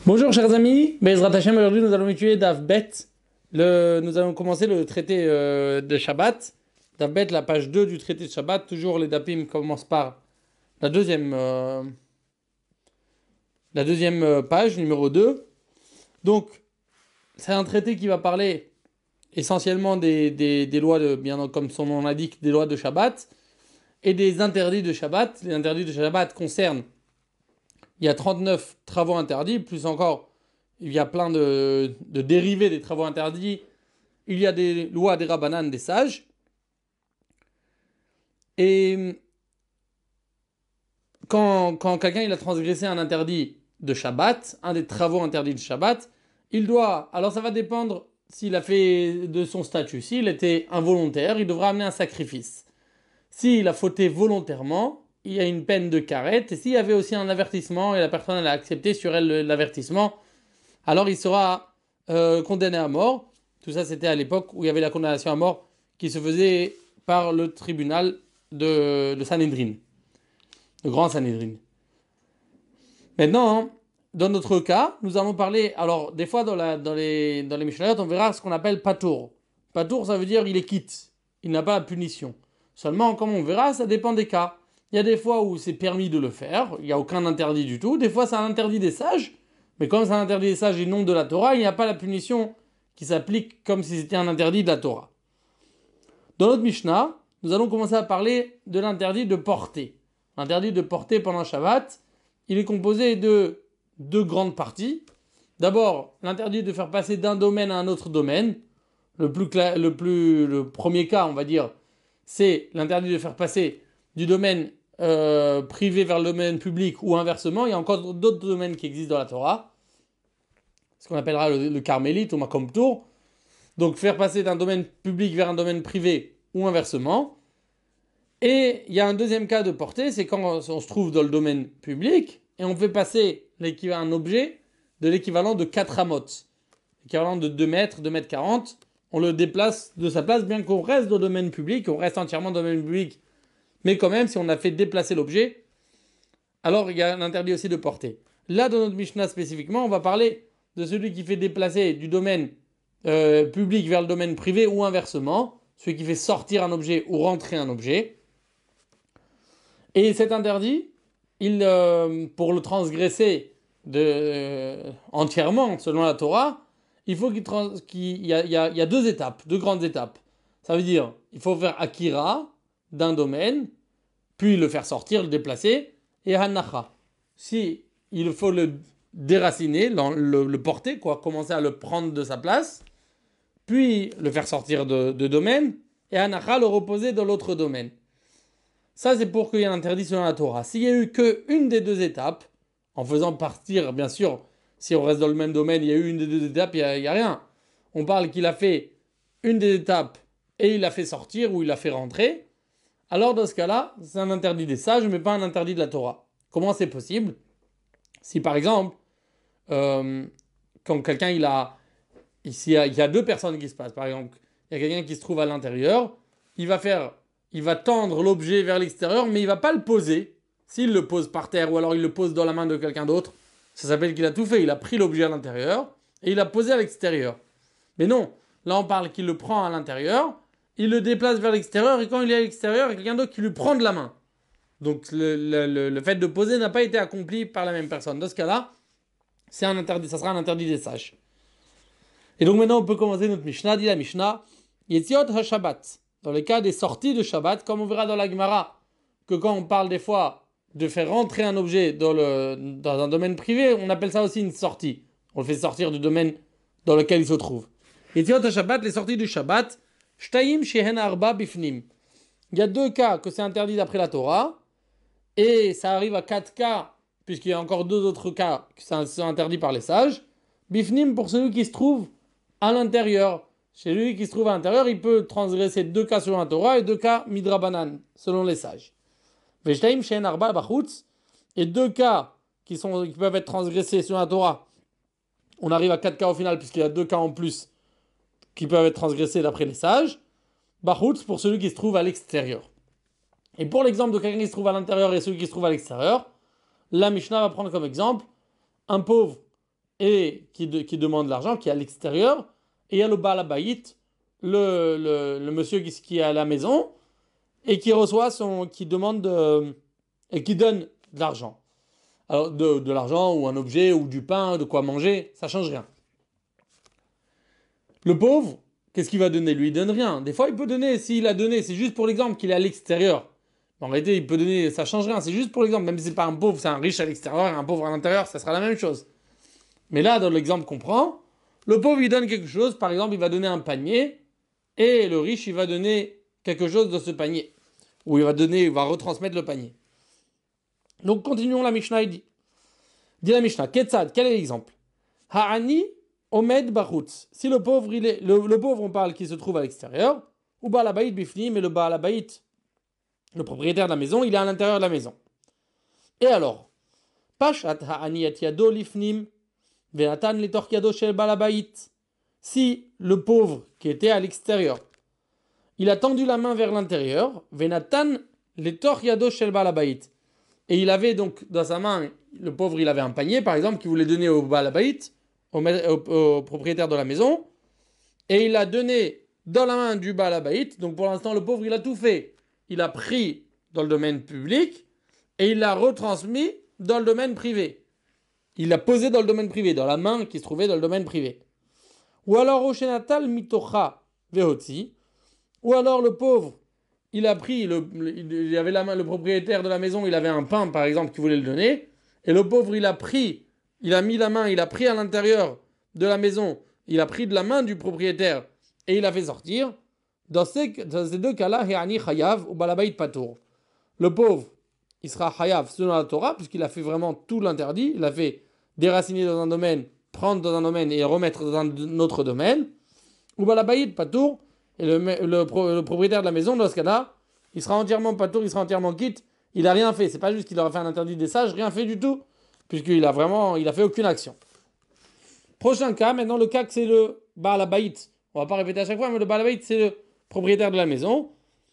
Bonjour chers amis, Bezrat Hashem, aujourd'hui nous allons étudier Daf Bet. Nous allons commencer le traité de Shabbat. Daf Bet, la page 2 du traité de Shabbat. Toujours les Dapim commencent par la deuxième, page, numéro 2. Donc, c'est un traité qui va parler essentiellement des lois, bien comme son nom l'indique, des lois de Shabbat et des interdits de Shabbat. Les interdits de Shabbat concernent, il y a 39 travaux interdits, plus encore, il y a plein de dérivés des travaux interdits. Il y a des lois des Rabbanan, des sages. Et quand quelqu'un il a transgressé un interdit de Shabbat, un des travaux interdits de Shabbat, il doit, alors ça va dépendre s'il a fait de son statut. S'il était involontaire, il devra amener un sacrifice. S'il a fauté volontairement, il y a une peine de carette. Et s'il y avait aussi un avertissement et la personne elle a accepté sur elle l'avertissement, alors il sera condamné à mort. Tout ça, c'était à l'époque où il y avait la condamnation à mort qui se faisait par le tribunal de Sanhedrin, le grand Sanhedrin. Maintenant, dans notre cas, nous allons parler. Alors, des fois, dans les Mishnayot, on verra ce qu'on appelle patour. Patour, ça veut dire il est quitte. Il n'a pas la punition. Seulement, comme on verra, ça dépend des cas. Il y a des fois où c'est permis de le faire, il n'y a aucun interdit du tout. Des fois, c'est un interdit des sages, mais comme c'est un interdit des sages et non de la Torah, il n'y a pas la punition qui s'applique comme si c'était un interdit de la Torah. Dans notre Mishnah, nous allons commencer à parler de l'interdit de porter. L'interdit de porter pendant Shabbat, il est composé de deux grandes parties. D'abord, l'interdit de faire passer d'un domaine à un autre domaine. Le premier cas, on va dire, c'est l'interdit de faire passer du domaine privé vers le domaine public ou inversement. Il y a encore d'autres domaines qui existent dans la Torah, ce qu'on appellera le carmélite ou Makom Tour. Donc faire passer d'un domaine public vers un domaine privé ou inversement. Et il y a un deuxième cas de portée, c'est quand on se trouve dans le domaine public et on fait passer un objet de l'équivalent de 4 amotes, l'équivalent de 2 mètres, 2 mètres 40. On le déplace de sa place, bien qu'on reste dans le domaine public, on reste entièrement dans le domaine public. Mais quand même, si on a fait déplacer l'objet, alors il y a un interdit aussi de porter. Là, dans notre Mishnah spécifiquement, on va parler de celui qui fait déplacer du domaine public vers le domaine privé ou inversement, celui qui fait sortir un objet ou rentrer un objet. Et cet interdit, pour le transgresser entièrement, selon la Torah, il faut qu'il y a deux étapes, deux grandes étapes. Ça veut dire, il faut faire akira d'un domaine, puis le faire sortir, le déplacer, et hanacha. Si il faut le déraciner, le porter, commencer à le prendre de sa place, puis le faire sortir de domaine, et hanacha le reposer dans l'autre domaine. Ça, c'est pour qu'il y ait un interdit selon la Torah. S'il y a eu qu'une des deux étapes, en faisant partir, bien sûr, si on reste dans le même domaine, il y a eu une des deux étapes, il n'y a rien. On parle qu'il a fait une des étapes et il l'a fait sortir ou il l'a fait rentrer. Alors, dans ce cas-là, c'est un interdit des sages, mais pas un interdit de la Torah. Comment c'est possible? Si, par exemple, quand quelqu'un, il y a deux personnes qui se passent, par exemple, il y a quelqu'un qui se trouve à l'intérieur, il va tendre l'objet vers l'extérieur, mais il ne va pas le poser. S'il le pose par terre ou alors il le pose dans la main de quelqu'un d'autre, ça s'appelle qu'il a tout fait. Il a pris l'objet à l'intérieur et il l'a posé à l'extérieur. Mais non, là on parle qu'il le prend à l'intérieur, il le déplace vers l'extérieur et quand il est à l'extérieur, il y a quelqu'un d'autre qui lui prend de la main. Donc le fait de poser n'a pas été accompli par la même personne. Dans ce cas-là, ça sera un interdit des sages. Et donc maintenant on peut commencer notre Mishnah, dit la Mishnah, Yetziot ha-Shabbat. Dans le cas des sorties de Shabbat, comme on verra dans la Gemara, que quand on parle des fois de faire rentrer un objet dans un domaine privé, on appelle ça aussi une sortie. On le fait sortir du domaine dans lequel il se trouve. Yetziot ha-Shabbat, les sorties du Shabbat, Shtayim shehen arba bifnim. Il y a deux cas que c'est interdit d'après la Torah, et ça arrive à 4 cas, puisqu'il y a encore 2 autres cas qui sont interdits par les sages. Bifnim pour celui qui se trouve à l'intérieur. Chez lui qui se trouve à l'intérieur, il peut transgresser 2 cas selon la Torah et 2 cas midrabanan, selon les sages. Veshtaim she'en arba bachutz, et 2 cas qui peuvent être transgressés selon la Torah. On arrive à 4 cas au final, puisqu'il y a 2 cas en plus qui peuvent être transgressés d'après les sages. Bachutz pour celui qui se trouve à l'extérieur. Et pour l'exemple de quelqu'un qui se trouve à l'intérieur et celui qui se trouve à l'extérieur, la Mishnah va prendre comme exemple un pauvre et qui demande l'argent, qui est à l'extérieur, et il y a le Baal Habayit, le monsieur qui est à la maison, et qui reçoit qui demande et qui donne de l'argent. Alors, de l'argent, ou un objet, ou du pain, de quoi manger, ça change rien. Le pauvre, qu'est-ce qu'il va donner? Lui, il donne rien. Des fois, il peut donner, s'il a donné, c'est juste pour l'exemple qu'il est à l'extérieur. En réalité, il peut donner, ça change rien, c'est juste pour l'exemple. Même si c'est pas un pauvre, c'est un riche à l'extérieur et un pauvre à l'intérieur, ça sera la même chose. Mais là, dans l'exemple qu'on prend, le pauvre, il donne quelque chose. Par exemple, il va donner un panier, et le riche, il va donner quelque chose de ce panier. Ou il va retransmettre le panier. Donc, continuons la Mishnah, il dit. Dit la Mishnah, Ketzad, quel est l'exemple? Ha'ani omed bachutz. Si le pauvre, le pauvre, on parle, qui se trouve à l'extérieur, ou Baal Habayit bifnim, mais le Baal Habayit, le propriétaire de la maison, il est à l'intérieur de la maison. Et alors, Pashat ha'ani et yado lifnim, ve'natan letork yado shel Baal Habayit. Si le pauvre, qui était à l'extérieur, il a tendu la main vers l'intérieur, ve'natan letork yado shel Baal Habayit. Et il avait donc dans sa main, le pauvre, il avait un panier, par exemple, qu'il voulait donner au Baal Habayit, au propriétaire de la maison, et il a donné dans la main du Baal Habayit. Donc pour l'instant, le pauvre, il a tout fait. Il a pris dans le domaine public et il l'a retransmis dans le domaine privé. Il l'a posé dans le domaine privé, dans la main qui se trouvait dans le domaine privé. Ou alors, Oshenatal mitocha vehotzi, ou alors le pauvre, il a pris, il avait la main, le propriétaire de la maison, il avait un pain par exemple qui voulait le donner, et le pauvre il a pris, il a mis la main, il a pris à l'intérieur de la maison, il a pris de la main du propriétaire et il a fait sortir. Dans ces deux cas-là, He'ani chayav ou balabait patour. Le pauvre, il sera chayav selon la Torah, puisqu'il a fait vraiment tout l'interdit, il a fait déraciner dans un domaine, prendre dans un domaine et remettre dans un autre domaine. Ou balabait patour. Et le propriétaire de la maison, dans ce cas-là, il sera entièrement patour, il sera entièrement quitte. Il n'a rien fait. C'est pas juste qu'il aura fait un interdit des sages, rien fait du tout. Puisqu'il a fait aucune action. Prochain cas, maintenant le cas que c'est le Baal Habayit. On va pas répéter à chaque fois, mais le Baal Habayit, c'est le propriétaire de la maison.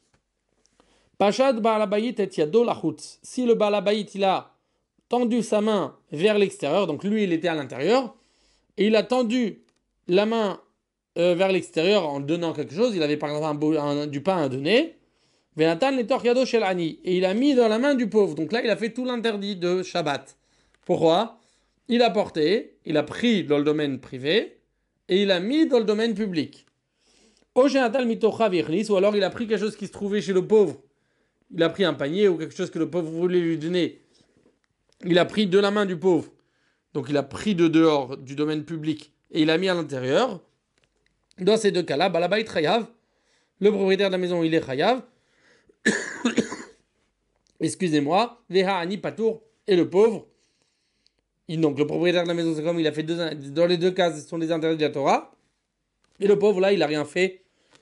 Pashad Baal Habayit et yado lachutz. Si le Baal Habayit, il a tendu sa main vers l'extérieur, donc lui, il était à l'intérieur, et il a tendu la main vers l'extérieur en donnant quelque chose. Il avait par exemple du pain à donner. Venatan letor yado shel ani. Et il a mis dans la main du pauvre. Donc là, il a fait tout l'interdit de Shabbat. Pourquoi? Il a porté, il a pris dans le domaine privé et il a mis dans le domaine public. Ou alors il a pris quelque chose qui se trouvait chez le pauvre. Il a pris un panier ou quelque chose que le pauvre voulait lui donner. Il a pris de la main du pauvre. Donc il a pris de dehors du domaine public et il a mis à l'intérieur. Dans ces deux cas-là, Balabait chayav, le propriétaire de la maison, il est chayav. Excusez-moi, Veha ani patour, et le pauvre. Donc le propriétaire de la maison, c'est comme il a fait dans les deux cas, ce sont des interdits de la Torah. Et le pauvre, là, il n'a rien fait.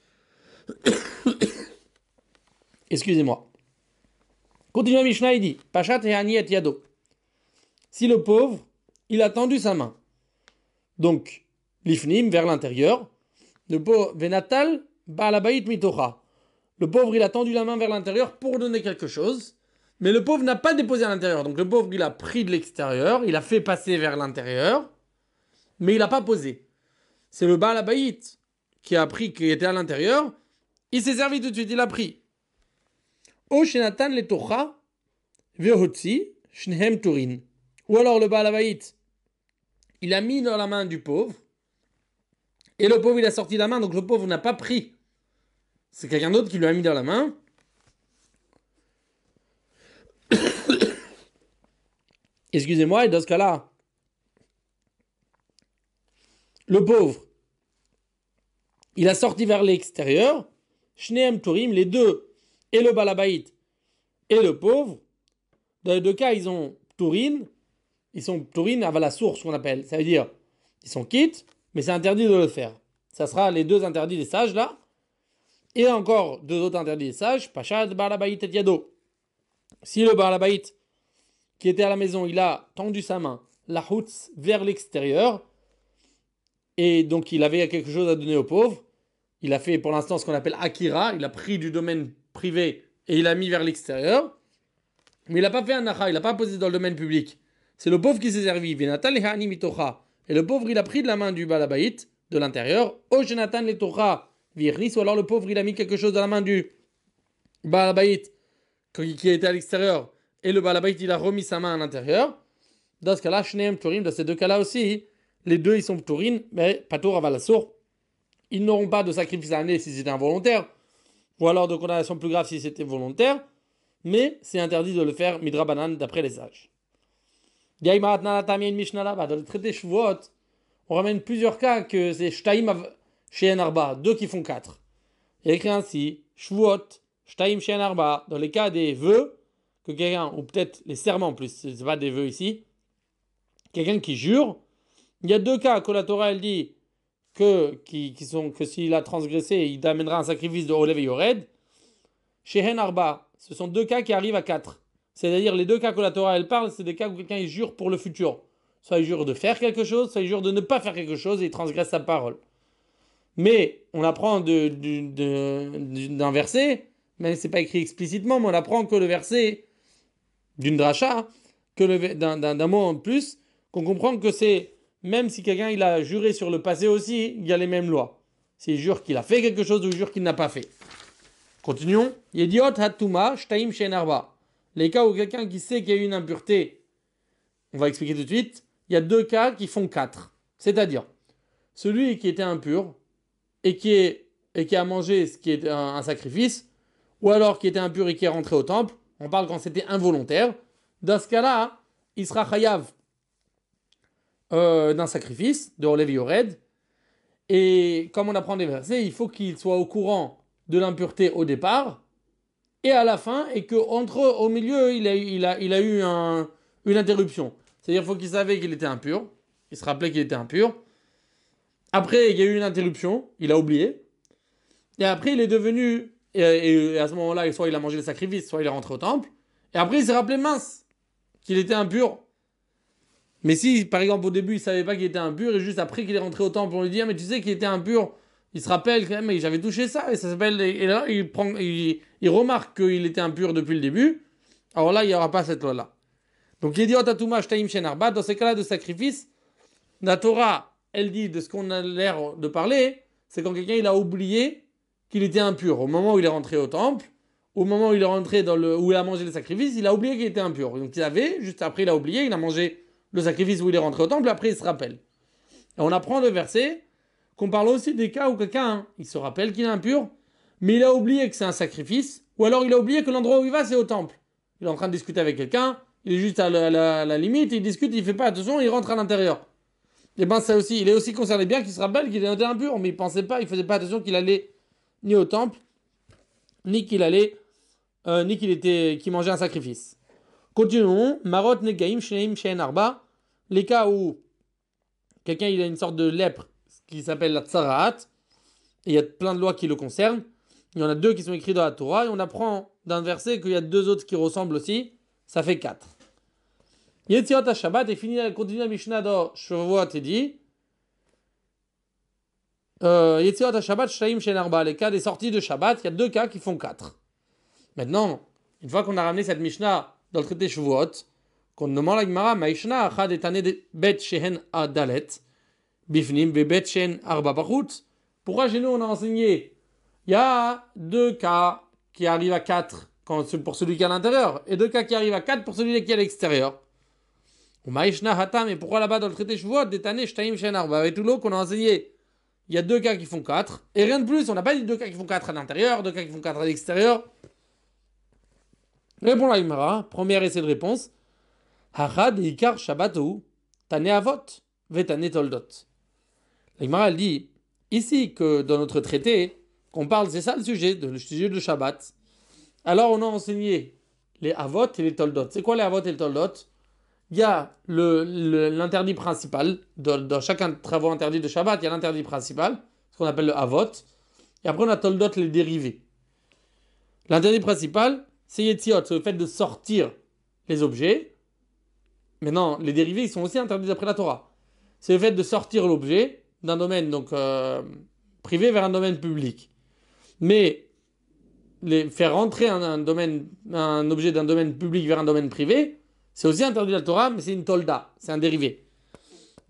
Excusez-moi. Continue à Mishnah, il dit Pachat et ani et yado. Si le pauvre, il a tendu sa main, donc l'ifnim vers l'intérieur, le pauvre venatal ba'alabait mitocha. Le pauvre, il a tendu la main vers l'intérieur pour donner quelque chose, mais le pauvre n'a pas déposé à l'intérieur. Donc le pauvre, il a pris de l'extérieur, il a fait passer vers l'intérieur, mais il n'a pas posé. C'est le Baal Habayit qui a pris, qui était à l'intérieur, il s'est servi tout de suite, il a pris. O shenatan letocha vehotzi shnehem turin. Ou alors le Baal Habayit, il a mis dans la main du pauvre, et le pauvre, il a sorti la main, donc le pauvre n'a pas pris. C'est quelqu'un d'autre qui lui a mis dans la main. Excusez-moi, et dans ce cas-là, le pauvre, il a sorti vers l'extérieur, Shneem Turim, les deux, et le Baal Habayit, et le pauvre, dans les deux cas, ils ont Turin, ils sont Turin à la source, qu'on appelle. Ça veut dire, ils sont quittes, mais c'est interdit de le faire. Ça sera les deux interdits des sages, là. Et encore deux autres interdits des sages, Pachad, Baal Habayit et Yado. Si le Baal Habayit, qui était à la maison, il a tendu sa main, la houtz, vers l'extérieur, et donc il avait quelque chose à donner aux pauvres, il a fait pour l'instant ce qu'on appelle Akira, il a pris du domaine privé et il a mis vers l'extérieur, mais il n'a pas fait un nacha, il n'a pas posé dans le domaine public. C'est le pauvre qui s'est servi. Venatal ha'ani mitocha Et le pauvre, il a pris de la main du Balabaït, de l'intérieur, au Jonathan les Torah Virnis, ou alors le pauvre, il a mis quelque chose dans la main du Balabaït qui était à l'extérieur, et le Balabaït, il a remis sa main à l'intérieur. Dans ce cas-là, Shneem Turim, dans ces deux cas-là aussi, les deux, ils sont Turim, mais Patour Avalassour. Ils n'auront pas de sacrifice à l'année si c'était involontaire, ou alors de condamnation plus grave si c'était volontaire, mais c'est interdit de le faire Midrabanan d'après les sages. Dans le traité Shavuot, on ramène plusieurs cas que c'est Shtaim She'en Arba, deux qui font quatre. Il y a écrit ainsi, Shavuot, Shtaim She'en Arba, dans les cas des vœux, que quelqu'un, ou peut-être les serments en plus, c'est pas des vœux ici, quelqu'un qui jure, il y a deux cas que la Torah elle dit que s'il a transgressé, il amènera un sacrifice de Olev et Yored. Shehen Arba, ce sont deux cas qui arrivent à quatre. C'est-à-dire les deux cas que la Torah elle parle, c'est des cas où quelqu'un il jure pour le futur. Soit il jure de faire quelque chose, soit il jure de ne pas faire quelque chose et il transgresse sa parole. Mais on apprend d'un verset, même c'est pas écrit explicitement, mais on apprend que le verset d'une dracha, d'un mot en plus, qu'on comprend que c'est, même si quelqu'un il a juré sur le passé aussi, il y a les mêmes lois. S'il jure qu'il a fait quelque chose ou il jure qu'il n'a pas fait. Continuons. Yediot hatuma shtaim she'en arba. Les cas où quelqu'un qui sait qu'il y a eu une impureté, on va expliquer tout de suite, il y a deux cas qui font quatre. C'est-à-dire, celui qui était impur et qui a mangé ce qui est un sacrifice, ou alors qui était impur et qui est rentré au temple, on parle quand c'était involontaire. Dans ce cas-là, il sera chayav d'un sacrifice, de Olev Yored. Et comme on apprend des versets, il faut qu'il soit au courant de l'impureté au départ et à la fin, et qu'au milieu, il a eu une interruption. C'est-à-dire qu'il faut qu'il savait qu'il était impur, il se rappelait qu'il était impur. Après, il y a eu une interruption, il a oublié. Et après, il est devenu, et à ce moment-là, soit il a mangé le sacrifice, soit il est rentré au temple. Et après, il s'est rappelé mince qu'il était impur. Mais si, par exemple, au début, il ne savait pas qu'il était impur, et juste après qu'il est rentré au temple, on lui dit, ah, mais tu sais qu'il était impur, il se rappelle quand même, mais j'avais touché ça, et ça s'appelle. Et là, il remarque qu'il était impur depuis le début. Alors là, il n'y aura pas cette loi-là. Donc, il dit, dans ces cas-là de sacrifice, la Torah, elle dit de ce qu'on a l'air de parler, c'est quand quelqu'un il a oublié qu'il était impur. Au moment où il est rentré au temple, au moment où il est rentré où il a mangé le sacrifice, il a oublié qu'il était impur. Donc, il avait, juste après, il a oublié, il a mangé le sacrifice où il est rentré au temple, après il se rappelle. Et on apprend le verset qu'on parle aussi des cas où quelqu'un, il se rappelle qu'il est impur, mais il a oublié que c'est un sacrifice, ou alors il a oublié que l'endroit où il va, c'est au temple. Il est en train de discuter avec quelqu'un, il est juste à la limite, il discute, il fait pas attention, il rentre à l'intérieur. Et ben ça aussi, il est aussi concerné bien qu'il se rappelle qu'il était impur, mais il pensait pas, il faisait pas attention qu'il allait ni au temple, ni qu'il mangeait un sacrifice. Continuons. Marot negaim shneim she'en arba. Les cas où quelqu'un il a une sorte de lèpre qui s'appelle la tsaraat, et il y a plein de lois qui le concernent. Il y en a deux qui sont écrits dans la Torah, et on apprend d'un verset qu'il y a deux autres qui ressemblent aussi. Ça fait quatre. Yetziot ha-Shabbat, et fini, continue la Mishnah dans Shavuot et dit Yetziot ha-Shabbat shtaim she'en arba. Les cas des sorties de Shabbat, il y a deux cas qui font quatre. Maintenant, une fois qu'on a ramené cette Mishnah dans le traité Shavuot, qu'on demande à la Gemara, Maïshna achad etane bet shehen adalet, bifnim bet shehen arba bachut. Pourquoi chez nous on a enseigné il y a deux cas qui arrivent à 4 pour celui qui est à l'intérieur, et deux cas qui arrivent à 4 pour celui qui est à l'extérieur. Ou Maïshna hatam, et pourquoi là-bas dans le traité Shavuot, detane shtaim shehen arba, avec tout l'eau qu'on a enseigné, il y a deux cas qui font 4, et rien de plus, on n'a pas dit deux cas qui font 4 à l'intérieur, deux cas qui font 4 à l'extérieur. Répond la Gemara, premier essai de réponse. Hachad ikar Shabbatou, tane avot, vetane toldot. La Gemara elle dit ici que dans notre traité, qu'on parle, c'est ça le sujet de Shabbat. Alors on a enseigné les avot et les toldot. C'est quoi les avot et les toldot? Il y a l'interdit principal, dans chacun des travaux interdits de Shabbat, il y a l'interdit principal, ce qu'on appelle le avot, et après on a toldot, les dérivés. L'interdit principal, c'est Yetziot, c'est le fait de sortir les objets. Maintenant, les dérivés, ils sont aussi interdits d'après la Torah. C'est le fait de sortir l'objet d'un domaine donc privé vers un domaine public. Mais faire rentrer un objet d'un domaine public vers un domaine privé, c'est aussi interdit de la Torah, mais c'est une tolda, c'est un dérivé.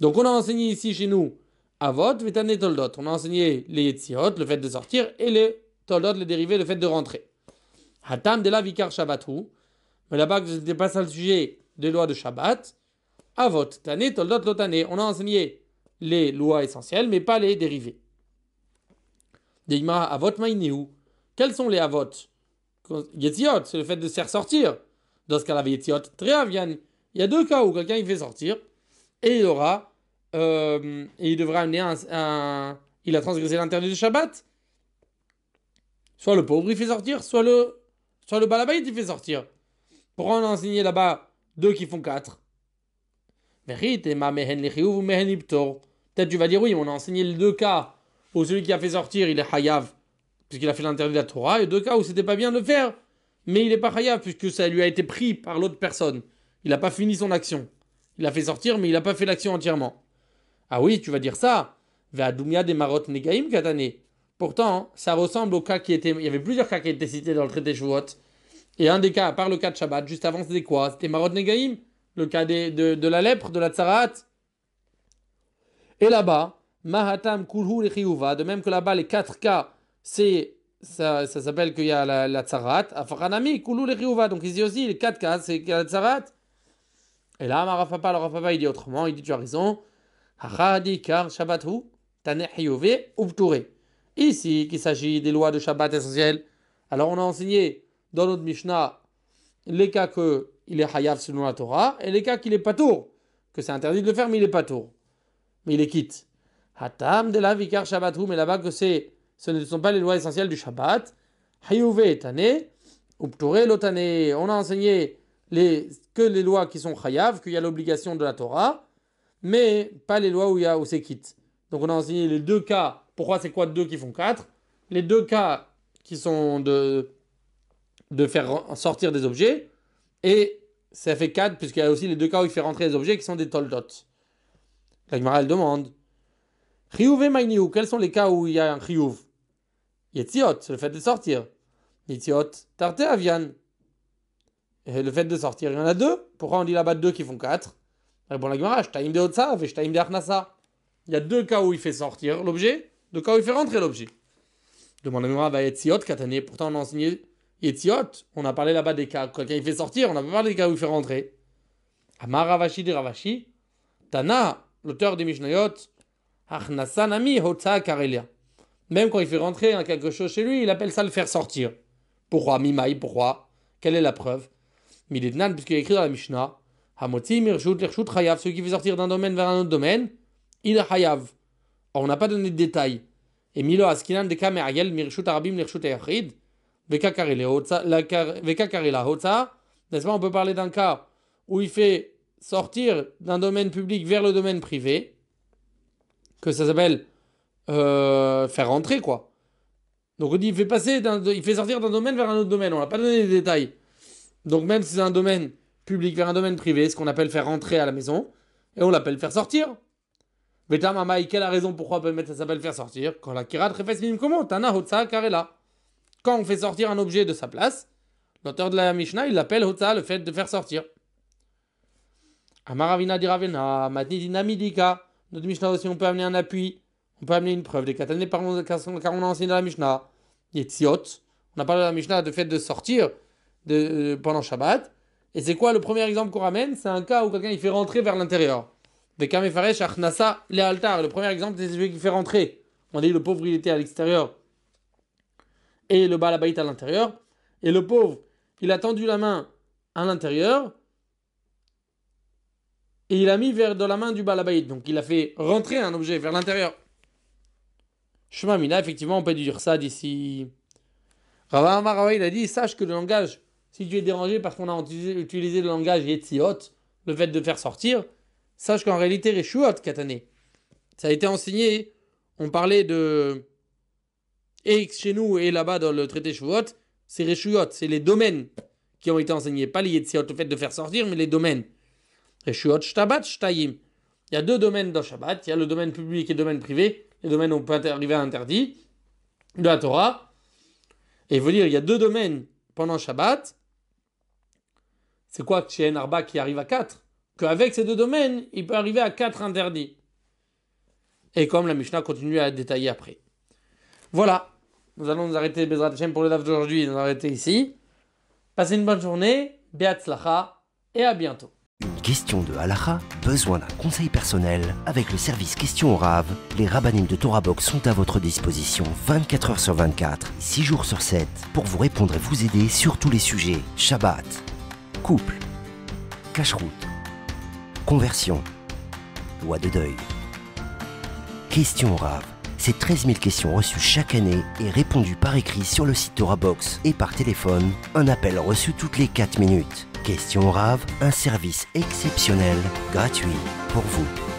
Donc on a enseigné ici chez nous Avot, Vetane Toldot. On a enseigné les Yetziot, le fait de sortir, et les Toldot, les dérivés, le fait de rentrer. Hatam de la Vikar Shabbatou. Mais là-bas, ce n'était pas ça le sujet des lois de Shabbat. Avot, Tane, Toldot, Lotane. On a enseigné les lois essentielles, mais pas les dérivés. Deima Avot Maïniou. Quels sont les Avot? Yetziot, c'est le fait de se faire sortir. Dans ce cas-là, Yetziot, Treavian. Il y a deux cas où quelqu'un il fait sortir et il aura et il devra amener il a transgressé l'interdit de Shabbat. Soit le pauvre il fait sortir, soit le balabait il fait sortir. Pourquoi on a enseigné là-bas deux qui font quatre? Peut-être tu vas dire oui, on a enseigné les deux cas où celui qui a fait sortir il est hayav puisqu'il a fait l'interdit de la Torah, et deux cas où c'était pas bien de le faire, mais il n'est pas hayav puisque ça lui a été pris par l'autre personne. Il n'a pas fini son action. Il a fait sortir, mais il n'a pas fait l'action entièrement. Ah oui, tu vas dire ça. Ve'adumya des marot negaim katane. Pourtant, ça ressemble au cas qui était. Il y avait plusieurs cas qui étaient cités dans le traité Shavuot. Et un des cas, à part le cas de Shabbat, juste avant, c'était quoi? C'était marot negaim, le cas de la lèpre, de la tsarat. Et là-bas, mahatam kulhu lechiyuva, de même que là-bas, les quatre cas, ça s'appelle qu'il y a la tsarat. Afaranami kulhu lechiyuva. Donc ici aussi, les quatre cas, c'est la tsarat. Et là, le Rafapa, il dit autrement, il dit tu as raison. Ici, qu'il s'agit des lois de Shabbat essentielles, alors on a enseigné dans notre Mishnah les cas qu'il est hayav selon la Torah et les cas qu'il est patour, que c'est interdit de le faire, mais il est patour. Mais il est quitte. Hatam de la vikar Shabbatou, mais là-bas que ce ne sont pas les lois essentielles du Shabbat. Hayuve tane, upture lotane. On a enseigné que les lois qui sont chayav, qu'il y a l'obligation de la Torah, mais pas les lois où c'est quitte. Donc on a enseigné les deux cas. Pourquoi c'est quoi deux qui font quatre? Les deux cas qui sont de faire sortir des objets, et ça fait quatre, puisqu'il y a aussi les deux cas où il fait rentrer des objets qui sont des toldot. La Gemara elle demande Chiyuv et Maïniou, quels sont les cas où il y a un chiyuv? Yetziot, c'est le fait de sortir. Yetziot, tarte avian. Et le fait de sortir, il y en a deux. Pourquoi on dit là-bas deux qui font quatre? Bon, la Gemara, Shtaim de Otsav et Shtaim de Achnasa. Il y a deux cas où il fait sortir l'objet, deux cas où il fait rentrer l'objet. Demande la Gemara, va Yetziot, Katane. Pourtant, on a enseigné Yetziot. On a parlé là-bas des cas quand il fait sortir, on n'a pas parlé des cas où il fait rentrer. Amar Ravashi de Ravashi. Tana, l'auteur des Mishnayot, Achnasa Nami Hotsa Karelia. Même quand il fait rentrer quelque chose chez lui, il appelle ça le faire sortir. Pourquoi? Mimaï, pourquoi? Quelle est la preuve? Midetnan, puisqu'il est écrit dans la Mishnah, Hamotzi mirshut lershut chayav, celui qui fait sortir d'un domaine vers un autre domaine, il est chayav. Or, on n'a pas donné de détails. Et Milo askinan de kamerayel mirshut arabim lershut ayachid, vekakarela hotza. N'est-ce pas, on peut parler d'un cas où il fait sortir d'un domaine public vers le domaine privé, que ça s'appelle faire rentrer, quoi. Donc on dit il fait sortir d'un domaine vers un autre domaine. On n'a pas donné les détails. Donc même si c'est un domaine public vers un domaine privé, ce qu'on appelle faire rentrer à la maison, et on l'appelle faire sortir. Vetam Amai, quelle est la raison pourquoi on peut mettre ça s'appelle faire sortir? Quand la kirat refes minim comment Tana hotza karela. Quand on fait sortir un objet de sa place, l'auteur de la Mishnah, il l'appelle hotza, le fait de faire sortir. Amaravina diravena, matni dinamidika. Notre Mishnah aussi, on peut amener un appui. On peut amener une preuve des katané car on a enseigné dans la Mishnah. Yetziot. On a parlé de la Mishnah de fait de sortir pendant Shabbat. Et c'est quoi le premier exemple qu'on ramène? C'est un cas où quelqu'un il fait rentrer vers l'intérieur. Vekamefaresh achnasa le altar. Le premier exemple, c'est celui qui fait rentrer. On dit le pauvre il était à l'extérieur et le balabait à l'intérieur. Et le pauvre, il a tendu la main à l'intérieur et il a mis dans la main du balabait. Donc il a fait rentrer un objet vers l'intérieur. Shema Mina, effectivement, on peut dire ça d'ici. Rava Amar il a dit sache que le langage, si tu es dérangé parce qu'on a utilisé le langage Yetziot, le fait de faire sortir, sache qu'en réalité, Reshuot Katane, ça a été enseigné, on parlait de. Et chez nous et là-bas dans le traité Shavuot, c'est Reshuot, c'est les domaines qui ont été enseignés, pas les Yetziot, le fait de faire sortir, mais les domaines. Reshuot Shtabat Shtayim. Il y a deux domaines dans Shabbat, il y a le domaine public et le domaine privé. Les domaines où on peut arriver à interdit de la Torah. Et il veut dire, il y a deux domaines pendant Shabbat. C'est quoi chez un arba qui arrive à 4? Qu'avec ces deux domaines, il peut arriver à 4 interdits. et comme la Mishnah continue à détailler après. Voilà, nous allons nous arrêter Bezrat Hashem pour le daf d'aujourd'hui, nous arrêter ici. Passez une bonne journée, Be'atzlacha, et à bientôt. Une question de halakha, besoin d'un conseil personnel? Avec le service Question au Rav, les rabbinim de Torah Box sont à votre disposition 24 heures sur 24, 6 jours sur 7, pour vous répondre et vous aider sur tous les sujets. Shabbat, couple, cache-route, conversion, loi de deuil. Question au Rav, c'est 13 000 questions reçues chaque année et répondues par écrit sur le site Torah Box et par téléphone, un appel reçu toutes les 4 minutes. Question au Rav, un service exceptionnel, gratuit pour vous.